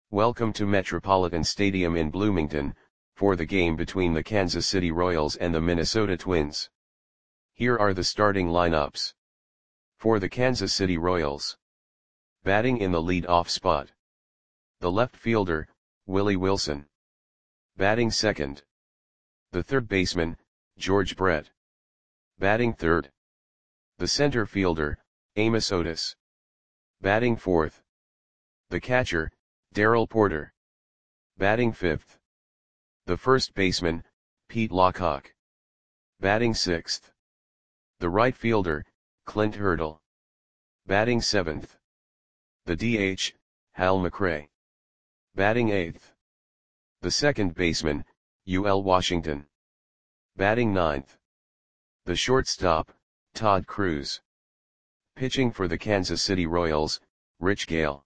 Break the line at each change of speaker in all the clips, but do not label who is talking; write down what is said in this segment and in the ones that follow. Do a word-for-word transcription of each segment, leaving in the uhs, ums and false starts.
Welcome to Metropolitan Stadium in Bloomington, for the game between the Kansas City Royals and the Minnesota Twins. Here are the starting lineups. For the Kansas City Royals. Batting in the lead-off spot. The left fielder, Willie Wilson. Batting second. The third baseman, George Brett. Batting third. The center fielder, Amos Otis. Batting fourth. The catcher, Darrell Porter. Batting fifth. The first baseman, Pete Lockhart. Batting sixth. The right fielder, Clint Hurdle. Batting seventh. The D H, Hal McRae. Batting eighth. The second baseman, U L Washington. Batting ninth. The shortstop, Todd Cruz. Pitching for the Kansas City Royals, Rich Gale.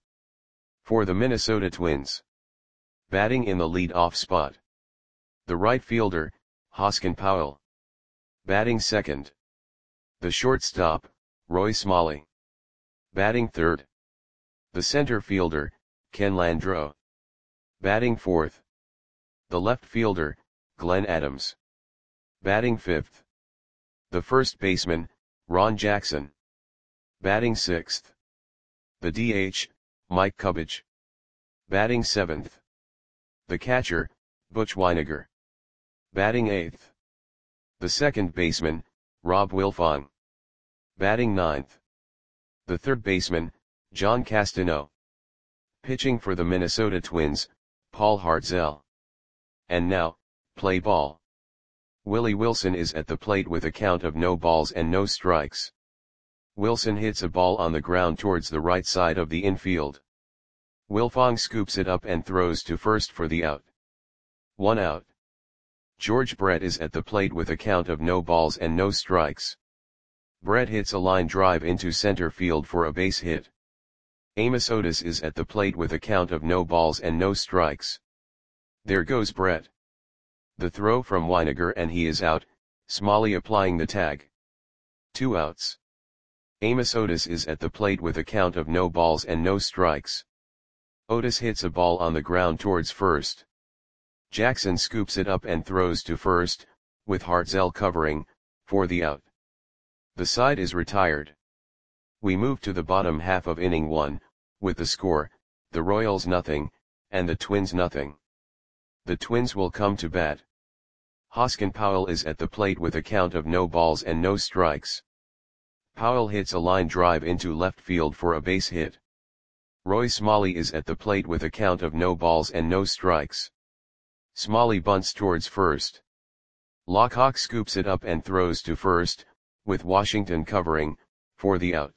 For the Minnesota Twins. Batting in the lead-off spot. The right fielder, Hoskin Powell. Batting second. The shortstop, Roy Smalley. Batting third. The center fielder, Ken Landreaux. Batting fourth. The left fielder, Glenn Adams. Batting fifth. The first baseman, Ron Jackson. Batting sixth. The D H, Mike Cubbage. Batting seventh. The catcher, Butch Wynegar. Batting eighth. The second baseman, Rob Wilfong. Batting ninth. The third baseman, John Castano. Pitching for the Minnesota Twins, Paul Hartzell. And now, play ball. Willie Wilson is at the plate with a count of no balls and no strikes. Wilson hits a ball on the ground towards the right side of the infield. Wilfong scoops it up and throws to first for the out. One out. George Brett is at the plate with a count of no balls and no strikes. Brett hits a line drive into center field for a base hit. Amos Otis is at the plate with a count of no balls and no strikes. There goes Brett. The throw from Wynegar and he is out, Smalley applying the tag. Two outs. Amos Otis is at the plate with a count of no balls and no strikes. Otis hits a ball on the ground towards first. Jackson scoops it up and throws to first, with Hartzell covering, for the out. The side is retired. We move to the bottom half of inning one, with the score, the Royals nothing, and the Twins nothing. The Twins will come to bat. Hoskin Powell is at the plate with a count of no balls and no strikes. Powell hits a line drive into left field for a base hit. Roy Smalley is at the plate with a count of no balls and no strikes. Smalley bunts towards first. Lockhart scoops it up and throws to first, with Washington covering, for the out.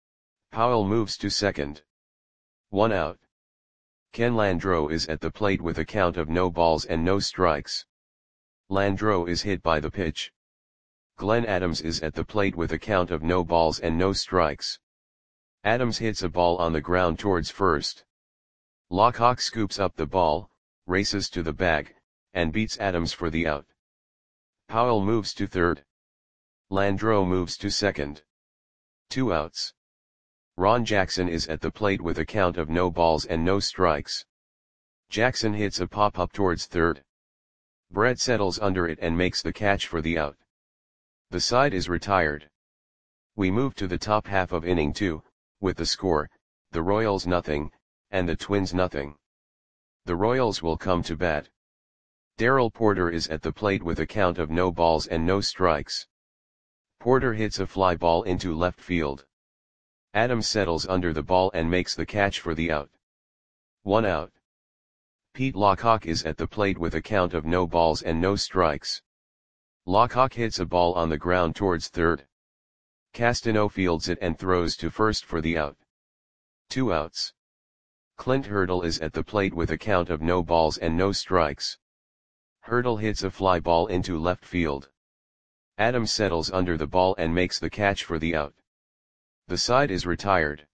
Powell moves to second. One out. Ken Landreaux is at the plate with a count of no balls and no strikes. Landreaux is hit by the pitch. Glenn Adams is at the plate with a count of no balls and no strikes. Adams hits a ball on the ground towards first. Lockhart scoops up the ball, races to the bag, and beats Adams for the out. Powell moves to third. Landreaux moves to second. Two outs. Ron Jackson is at the plate with a count of no balls and no strikes. Jackson hits a pop-up towards third. Brett settles under it and makes the catch for the out. The side is retired. We move to the top half of inning two, with the score, the Royals nothing, and the Twins nothing. The Royals will come to bat. Darrell Porter is at the plate with a count of no balls and no strikes. Porter hits a fly ball into left field. Adams settles under the ball and makes the catch for the out. One out. Pete Lockhart is at the plate with a count of no balls and no strikes. Lockhart hits a ball on the ground towards third. Castano fields it and throws to first for the out. Two outs. Clint Hurdle is at the plate with a count of no balls and no strikes. Hurdle hits a fly ball into left field. Adams settles under the ball and makes the catch for the out. The side is retired.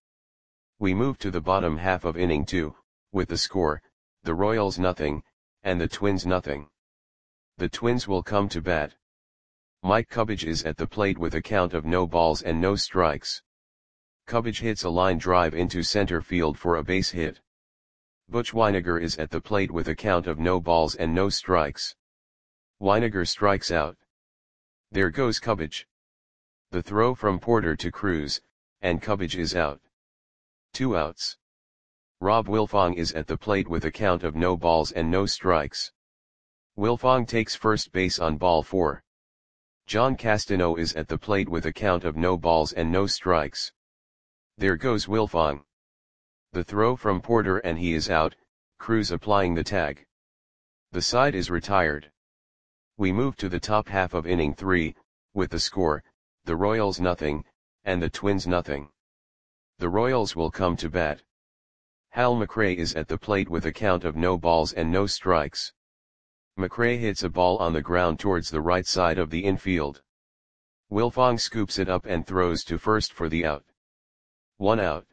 We move to the bottom half of inning two, with the score, the Royals nothing, and the Twins nothing. The Twins will come to bat. Mike Cubbage is at the plate with a count of no balls and no strikes. Cubbage hits a line drive into center field for a base hit. Butch Wynegar is at the plate with a count of no balls and no strikes. Wynegar strikes out. There goes Cubbage. The throw from Porter to Cruz, and Cubbage is out. Two outs. Rob Wilfong is at the plate with a count of no balls and no strikes. Wilfong takes first base on ball four. John Castano is at the plate with a count of no balls and no strikes. There goes Wilfong. The throw from Porter and he is out, Cruz applying the tag. The side is retired. We move to the top half of inning three, with the score, the Royals nothing, and the Twins nothing. The Royals will come to bat. Hal McRae is at the plate with a count of no balls and no strikes. McRae hits a ball on the ground towards the right side of the infield. Wilfong scoops it up and throws to first for the out. One out.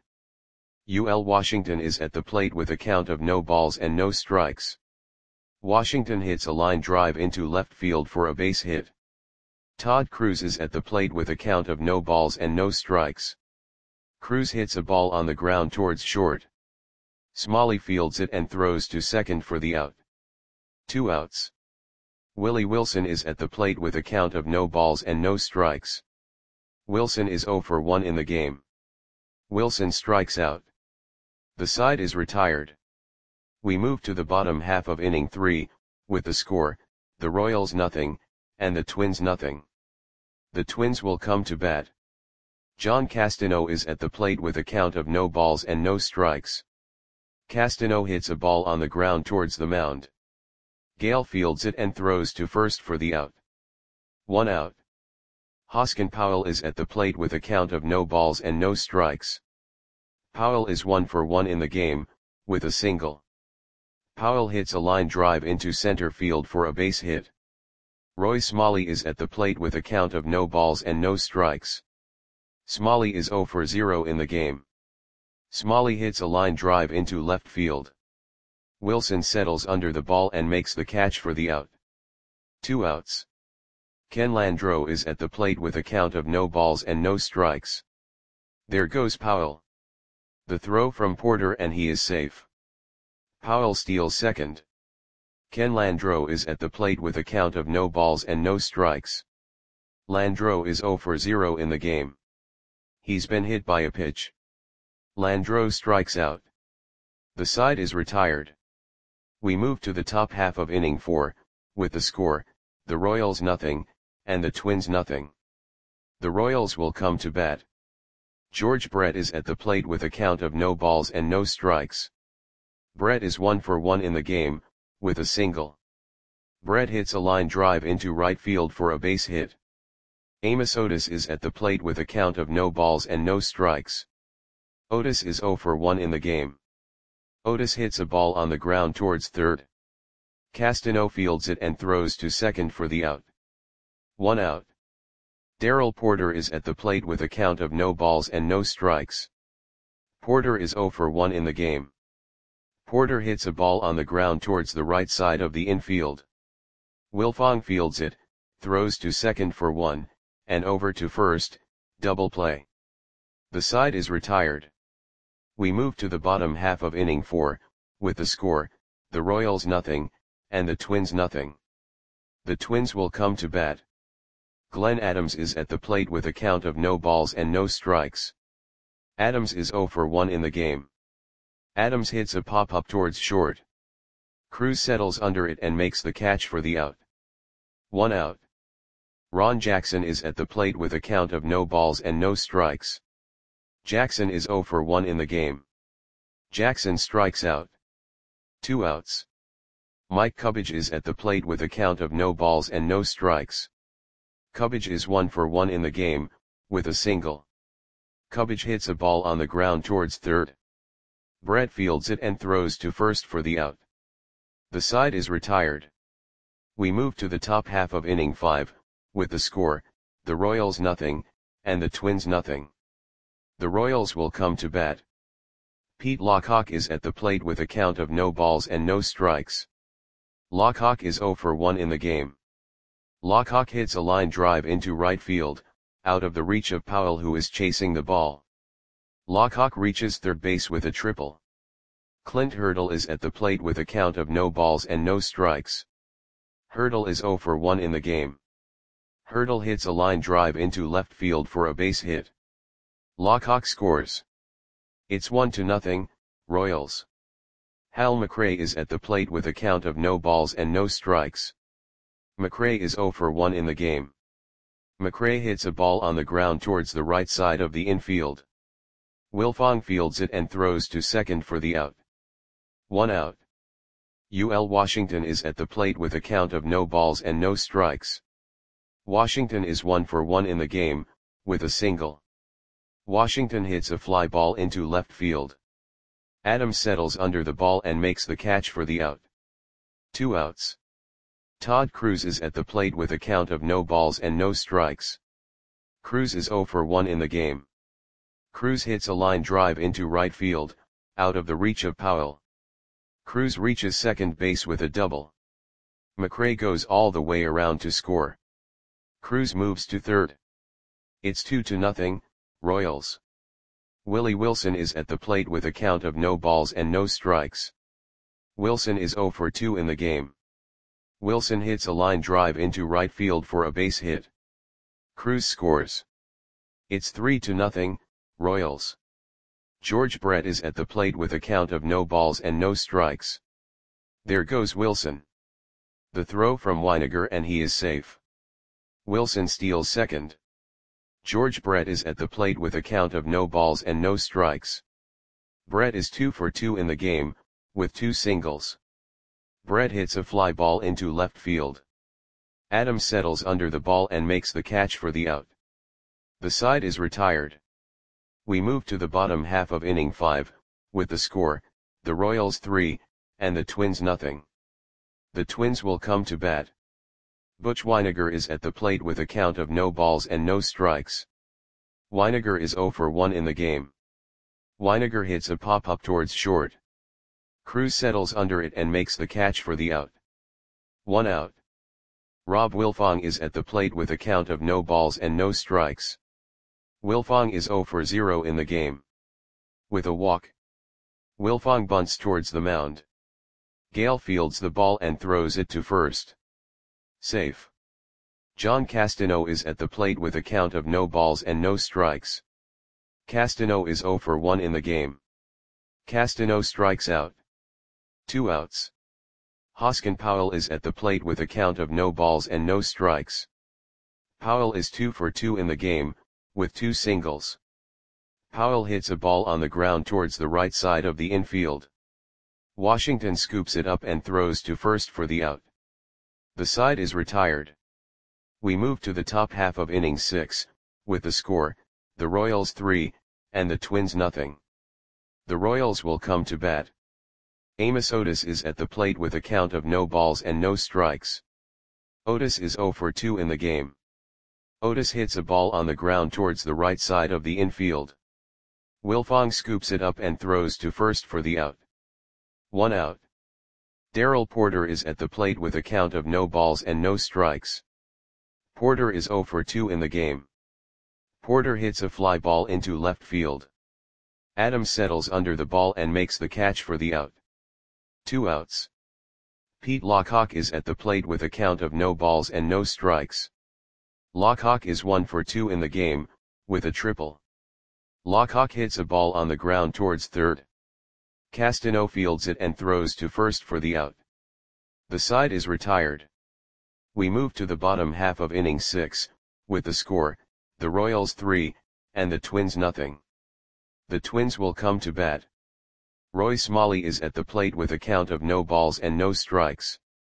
U L Washington is at the plate with a count of no balls and no strikes. Washington hits a line drive into left field for a base hit. Todd Cruz is at the plate with a count of no balls and no strikes. Cruz hits a ball on the ground towards short. Smalley fields it and throws to second for the out. Two outs. Willie Wilson is at the plate with a count of no balls and no strikes. Wilson is oh for one in the game. Wilson strikes out. The side is retired. We move to the bottom half of inning three, with the score, the Royals nothing, and the Twins nothing. The Twins will come to bat. John Castano is at the plate with a count of no balls and no strikes. Castano hits a ball on the ground towards the mound. Gale fields it and throws to first for the out. One out. Hoskin Powell is at the plate with a count of no balls and no strikes. Powell is one for one in the game, with a single. Powell hits a line drive into center field for a base hit. Roy Smalley is at the plate with a count of no balls and no strikes. Smalley is oh for zero in the game. Smalley hits a line drive into left field. Wilson settles under the ball and makes the catch for the out. Two outs. Ken Landreau is at the plate with a count of no balls and no strikes. There goes Powell. The throw from Porter and he is safe. Powell steals second. Ken Landreau is at the plate with a count of no balls and no strikes. Landreau is oh for zero in the game. He's been hit by a pitch. Landreau strikes out. The side is retired. We move to the top half of inning four, with the score, the Royals nothing, and the Twins nothing. The Royals will come to bat. George Brett is at the plate with a count of no balls and no strikes. Brett is one for one in the game, with a single. Brett hits a line drive into right field for a base hit. Amos Otis is at the plate with a count of no balls and no strikes. Otis is oh for one in the game. Otis hits a ball on the ground towards third. Castano fields it and throws to second for the out. One out. Darrell Porter is at the plate with a count of no balls and no strikes. Porter is oh for one in the game. Porter hits a ball on the ground towards the right side of the infield. Wilfong fields it, throws to second for one, and over to first, double play. The side is retired. We move to the bottom half of inning four, with the score, the Royals nothing, and the Twins nothing. The Twins will come to bat. Glenn Adams is at the plate with a count of no balls and no strikes. Adams is oh for one in the game. Adams hits a pop-up towards short. Cruz settles under it and makes the catch for the out. One out. Ron Jackson is at the plate with a count of no balls and no strikes. Jackson is oh for one in the game. Jackson strikes out. Two outs. Mike Cubbage is at the plate with a count of no balls and no strikes. Cubbage is one for one in the game, with a single. Cubbage hits a ball on the ground towards third. Brett fields it and throws to first for the out. The side is retired. We move to the top half of inning five, with the score, the Royals nothing, and the Twins nothing. The Royals will come to bat. Pete Lockhawk is at the plate with a count of no balls and no strikes. Lockhawk is oh for one in the game. Lockhawk hits a line drive into right field, out of the reach of Powell who is chasing the ball. Lockhawk reaches third base with a triple. Clint Hurdle is at the plate with a count of no balls and no strikes. Hurdle is zero for one in the game. Hurdle hits a line drive into left field for a base hit. Lockhawk scores. It's one to nothing, Royals. Hal McRae is at the plate with a count of no balls and no strikes. McRae is zero for one in the game. McRae hits a ball on the ground towards the right side of the infield. Wilfong fields it and throws to second for the out. One out. U L Washington is at the plate with a count of no balls and no strikes. Washington is one for one in the game, with a single. Washington hits a fly ball into left field. Adams settles under the ball and makes the catch for the out. Two outs. Todd Cruz is at the plate with a count of no balls and no strikes. Cruz is zero for one in the game. Cruz hits a line drive into right field, out of the reach of Powell. Cruz reaches second base with a double. McRae goes all the way around to score. Cruz moves to third. It's two to nothing, Royals. Willie Wilson is at the plate with a count of no balls and no strikes. Wilson is zero for two in the game. Wilson hits a line drive into right field for a base hit. Cruz scores. It's three to nothing, Royals. George Brett is at the plate with a count of no balls and no strikes. There goes Wilson. The throw from Weiniger and he is safe. Wilson steals second. George Brett is at the plate with a count of no balls and no strikes. Brett is two for two in the game, with two singles. Brett hits a fly ball into left field. Adams settles under the ball and makes the catch for the out. The side is retired. We move to the bottom half of inning five, with the score, the Royals three, and the Twins nothing. The Twins will come to bat. Butch Weiniger is at the plate with a count of no balls and no strikes. Weiniger is zero for one in the game. Weiniger hits a pop-up towards short. Cruz settles under it and makes the catch for the out. One out. Rob Wilfong is at the plate with a count of no balls and no strikes. Wilfong is zero for zero in the game. With a walk. Wilfong bunts towards the mound. Gale fields the ball and throws it to first. Safe. John Castano is at the plate with a count of no balls and no strikes. Castano is zero for one in the game. Castano strikes out. Two outs. Hoskin Powell is at the plate with a count of no balls and no strikes. Powell is two for two in the game, with two singles. Powell hits a ball on the ground towards the right side of the infield. Washington scoops it up and throws to first for the out. The side is retired. We move to the top half of inning six, with the score, the Royals three, and the Twins nothing. The Royals will come to bat. Amos Otis is at the plate with a count of no balls and no strikes. Otis is zero for two in the game. Otis hits a ball on the ground towards the right side of the infield. Wilfong scoops it up and throws to first for the out. One out. Darrell Porter is at the plate with a count of no balls and no strikes. Porter is zero for two in the game. Porter hits a fly ball into left field. Adams settles under the ball and makes the catch for the out. Two outs. Pete Lockhawk is at the plate with a count of no balls and no strikes. Lockhawk is one for two in the game, with a triple. Lockhawk hits a ball on the ground towards third. Castano fields it and throws to first for the out. The side is retired. We move to the bottom half of inning six, with the score, the Royals three, and the Twins nothing. The Twins will come to bat. Roy Smalley is at the plate with a count of no balls and no strikes.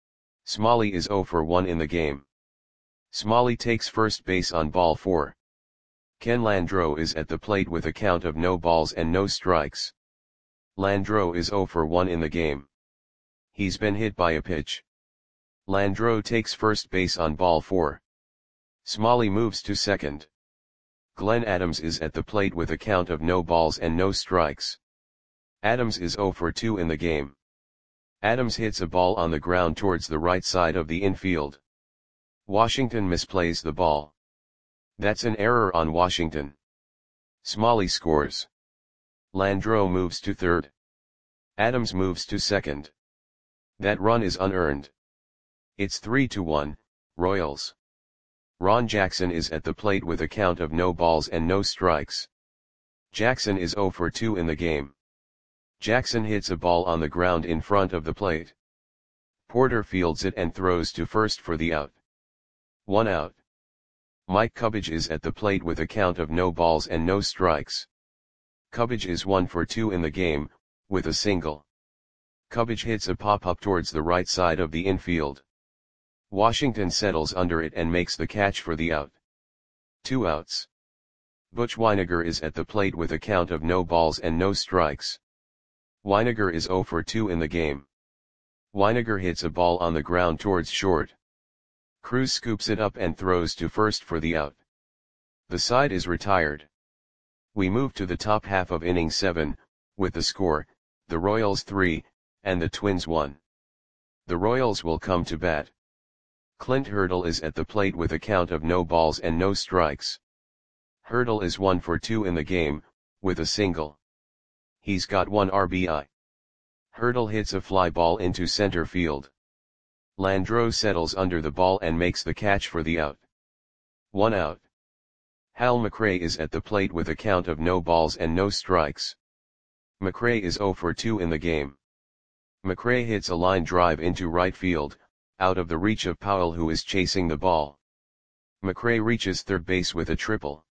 Smalley is zero for one in the game. Smalley takes first base on ball four. Ken Landreau is at the plate with a count of no balls and no strikes. Landreau is zero for one in the game. He's been hit by a pitch. Landreau takes first base on ball four. Smalley moves to second. Glenn Adams is at the plate with a count of no balls and no strikes. Adams is zero for two in the game. Adams hits a ball on the ground towards the right side of the infield. Washington misplays the ball. That's an error on Washington. Smalley scores. Landreau moves to third. Adams moves to second. That run is unearned. It's three to one, Royals. Ron Jackson is at the plate with a count of no balls and no strikes. Jackson is zero for two in the game. Jackson hits a ball on the ground in front of the plate. Porter fields it and throws to first for the out. One out. Mike Cubbage is at the plate with a count of no balls and no strikes. Cubbage is one for two in the game, with a single. Cubbage hits a pop-up towards the right side of the infield. Washington settles under it and makes the catch for the out. Two outs. Butch Wynegar is at the plate with a count of no balls and no strikes. Wynegar is zero for two in the game. Wynegar hits a ball on the ground towards short. Cruz scoops it up and throws to first for the out. The side is retired. We move to the top half of inning seven, with the score, the Royals three, and the Twins one. The Royals will come to bat. Clint Hurdle is at the plate with a count of no balls and no strikes. Hurdle is one for two in the game, with a single. He's got one R B I. Hurdle hits a fly ball into center field. Landreau settles under the ball and makes the catch for the out. One out. Hal McRae is at the plate with a count of no balls and no strikes. McRae is zero for two in the game. McRae hits a line drive into right field, out of the reach of Powell, who is chasing the ball. McRae reaches third base with a triple.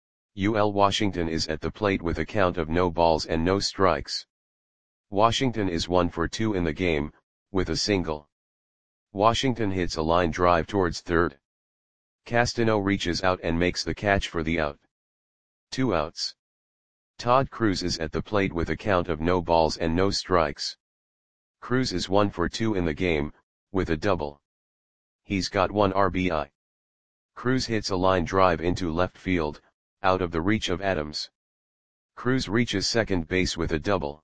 U L Washington is at the plate with a count of no balls and no strikes. Washington is one for two in the game, with a single. Washington hits a line drive towards third. Castano reaches out and makes the catch for the out. Two outs. Todd Cruz is at the plate with a count of no balls and no strikes. Cruz is one for two in the game, with a double. He's got one R B I. Cruz hits a line drive into left field, out of the reach of Adams. Cruz reaches second base with a double.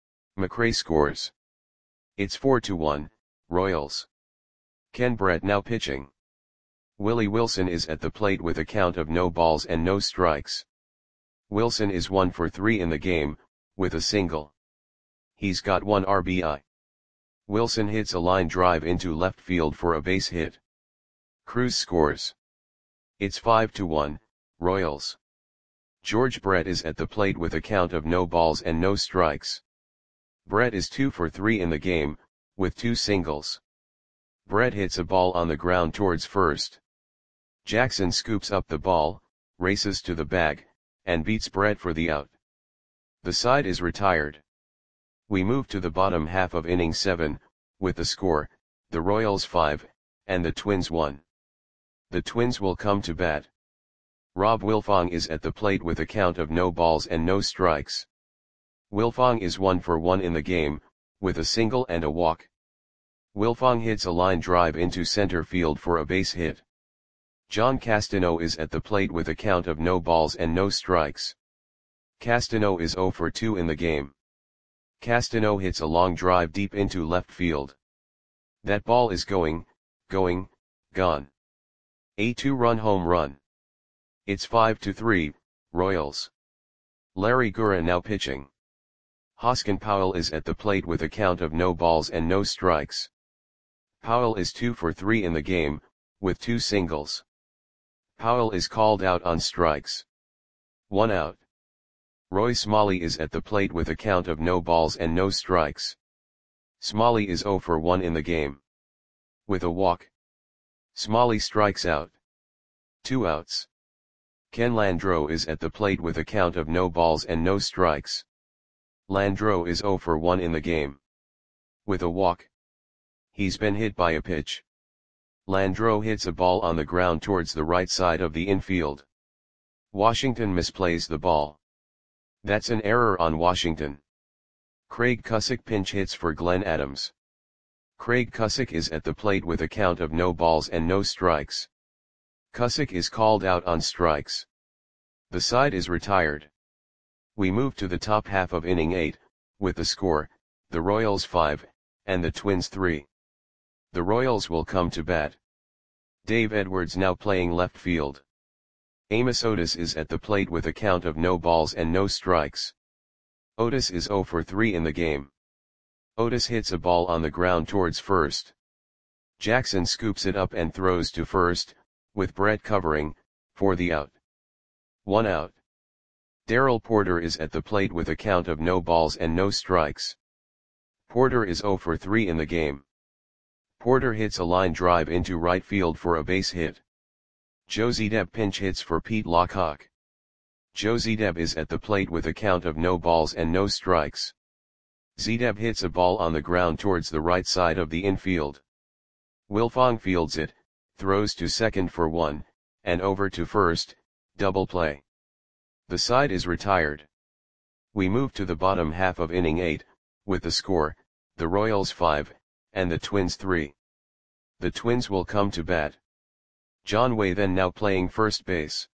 McRae scores. It's four to one, Royals. Ken Brett now pitching. Willie Wilson is at the plate with a count of no balls and no strikes. Wilson is one for three in the game, with a single. He's got one R B I. Wilson hits a line drive into left field for a base hit. Cruz scores. It's five to one, Royals. George Brett is at the plate with a count of no balls and no strikes. Brett is two for three in the game, with two singles. Brett hits a ball on the ground towards first. Jackson scoops up the ball, races to the bag, and beats Brett for the out. The side is retired. We move to the bottom half of inning seven, with the score, the Royals five, and the Twins one. The Twins will come to bat. Rob Wilfong is at the plate with a count of no balls and no strikes. Wilfong is one for one in the game, with a single and a walk. Wilfong hits a line drive into center field for a base hit. John Castano is at the plate with a count of no balls and no strikes. Castano is zero for two in the game. Castano hits a long drive deep into left field. That ball is going, going, gone. A two-run home run. It's five to three, Royals. Larry Gura now pitching. Hoskin Powell is at the plate with a count of no balls and no strikes. Powell is two for three in the game, with two singles. Powell is called out on strikes. One out. Roy Smalley is at the plate with a count of no balls and no strikes. Smalley is zero for one in the game. With a walk. Smalley strikes out. Two outs. Ken Landreau is at the plate with a count of no balls and no strikes. Landreau is zero for one in the game. With a walk. He's been hit by a pitch. Landreau hits a ball on the ground towards the right side of the infield. Washington misplays the ball. That's an error on Washington. Craig Cusick pinch hits for Glenn Adams. Craig Cusick is at the plate with a count of no balls and no strikes. Cusick is called out on strikes. The side is retired. We move to the top half of inning eight, with the score, the Royals five, and the Twins three. The Royals will come to bat. Dave Edwards now playing left field. Amos Otis is at the plate with a count of no balls and no strikes. Otis is zero for three in the game. Otis hits a ball on the ground towards first. Jackson scoops it up and throws to first, with Brett covering, for the out. One out. Darrell Porter is at the plate with a count of no balls and no strikes. Porter is zero for three in the game. Porter hits a line drive into right field for a base hit. Joe Zedeb pinch hits for Pete Lockhawk. Joe Zedeb is at the plate with a count of no balls and no strikes. Zedeb hits a ball on the ground towards the right side of the infield. Wilfong fields it, throws to second for one, and over to first, double play. The side is retired. We move to the bottom half of inning eight, with the score, the Royals five, and the Twins three. The Twins will come to bat. John Way then now playing first base.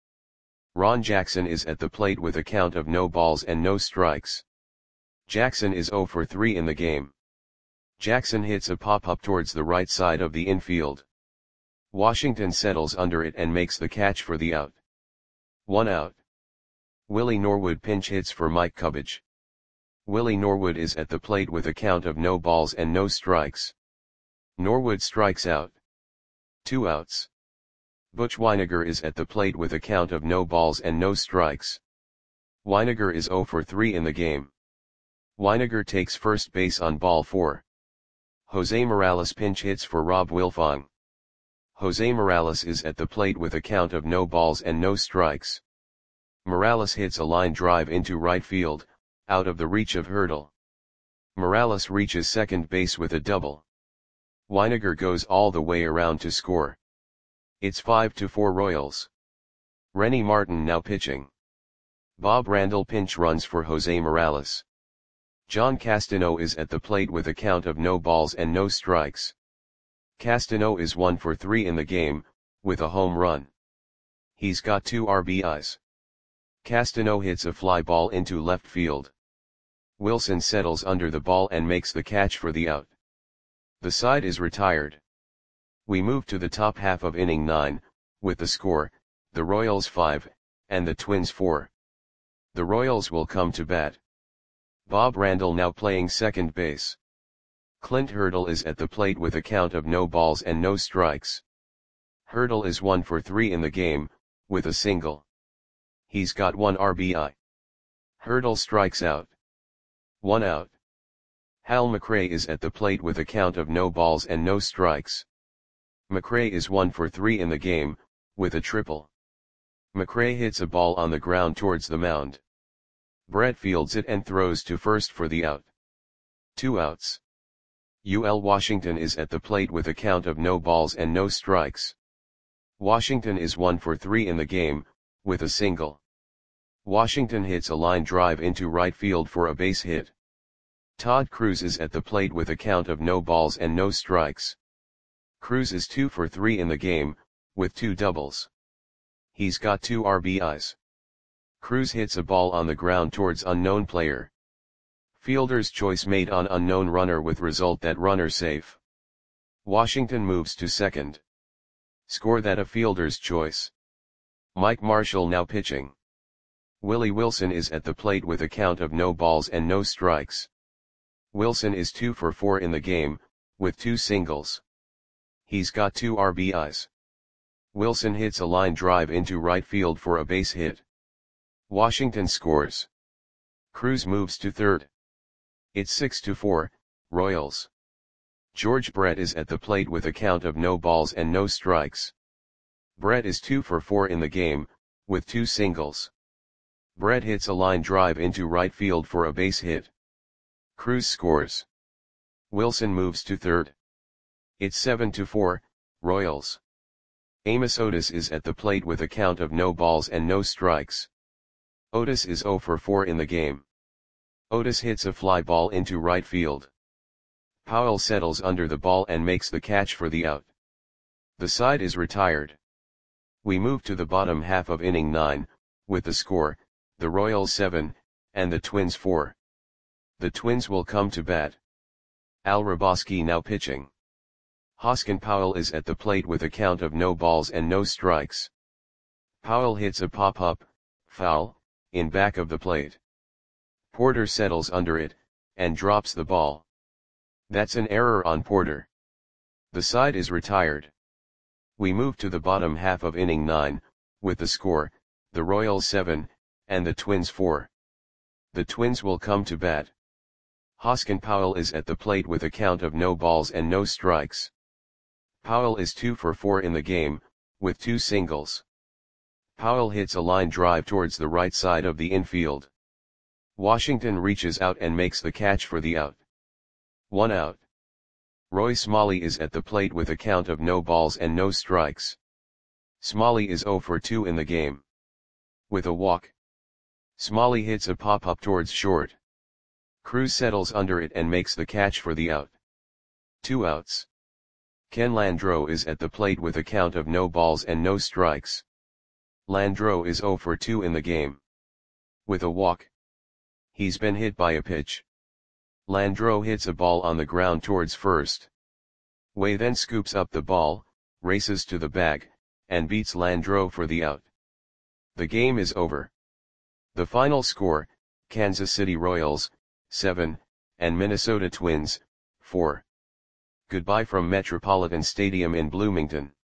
Ron Jackson is at the plate with a count of no balls and no strikes. Jackson is zero for three in the game. Jackson hits a pop-up towards the right side of the infield. Washington settles under it and makes the catch for the out. One out. Willie Norwood pinch hits for Mike Cubbage. Willie Norwood is at the plate with a count of no balls and no strikes. Norwood strikes out. Two outs. Butch Weiniger is at the plate with a count of no balls and no strikes. Weiniger is zero for three in the game. Weiniger takes first base on ball four. Jose Morales pinch hits for Rob Wilfong. Jose Morales is at the plate with a count of no balls and no strikes. Morales hits a line drive into right field, out of the reach of Hurdle. Morales reaches second base with a double. Weiniger goes all the way around to score. It's five to four Royals. Rennie Martin now pitching. Bob Randall pinch runs for Jose Morales. John Castano is at the plate with a count of no balls and no strikes. Castano is one for three in the game, with a home run. He's got two R B Is. Castano hits a fly ball into left field. Wilson settles under the ball and makes the catch for the out. The side is retired. We move to the top half of inning nine, with the score, the Royals five, and the Twins four. The Royals will come to bat. Bob Randall now playing second base. Clint Hurdle is at the plate with a count of no balls and no strikes. Hurdle is one for three in the game, with a single. He's got one R B I. Hurdle strikes out. One out. Hal McRae is at the plate with a count of no balls and no strikes. McRae is one for three in the game, with a triple. McRae hits a ball on the ground towards the mound. Brett fields it and throws to first for the out. Two outs. U L Washington is at the plate with a count of no balls and no strikes. Washington is one for three in the game, with a single. Washington hits a line drive into right field for a base hit. Todd Cruz is at the plate with a count of no balls and no strikes. Cruz is two for three in the game, with two doubles. He's got two R B Is. Cruz hits a ball on the ground towards unknown player. Fielder's choice made on unknown runner with result that runner safe. Washington moves to second. Score that a fielder's choice. Mike Marshall now pitching. Willie Wilson is at the plate with a count of no balls and no strikes. Wilson is two for four in the game, with two singles. He's got two R B Is. Wilson hits a line drive into right field for a base hit. Washington scores. Cruz moves to third. It's six to four, Royals. George Brett is at the plate with a count of no balls and no strikes. Brett is two for four in the game, with two singles. Brett hits a line drive into right field for a base hit. Cruz scores. Wilson moves to third. It's seven to four, Royals. Amos Otis is at the plate with a count of no balls and no strikes. Otis is zero for four in the game. Otis hits a fly ball into right field. Powell settles under the ball and makes the catch for the out. The side is retired. We move to the bottom half of inning nine, with the score, the Royals seven, and the Twins four. The Twins will come to bat. Al Raboski now pitching. Hoskin Powell is at the plate with a count of no balls and no strikes. Powell hits a pop-up, foul, in back of the plate. Porter settles under it, and drops the ball. That's an error on Porter. The side is retired. We move to the bottom half of inning nine, with the score, the Royals seven, and the Twins four. The Twins will come to bat. Hoskin Powell is at the plate with a count of no balls and no strikes. Powell is two for four in the game, with two singles. Powell hits a line drive towards the right side of the infield. Washington reaches out and makes the catch for the out. One out. Roy Smalley is at the plate with a count of no balls and no strikes. Smalley is zero for two in the game. With a walk. Smalley hits a pop-up towards short. Cruz settles under it and makes the catch for the out. Two outs. Ken Landreau is at the plate with a count of no balls and no strikes. Landreau is zero for two in the game. With a walk. He's been hit by a pitch. Landreau hits a ball on the ground towards first. Way then scoops up the ball, races to the bag, and beats Landreau for the out. The game is over. The final score, Kansas City Royals, seven, and Minnesota Twins, four. Goodbye from Metropolitan Stadium in Bloomington.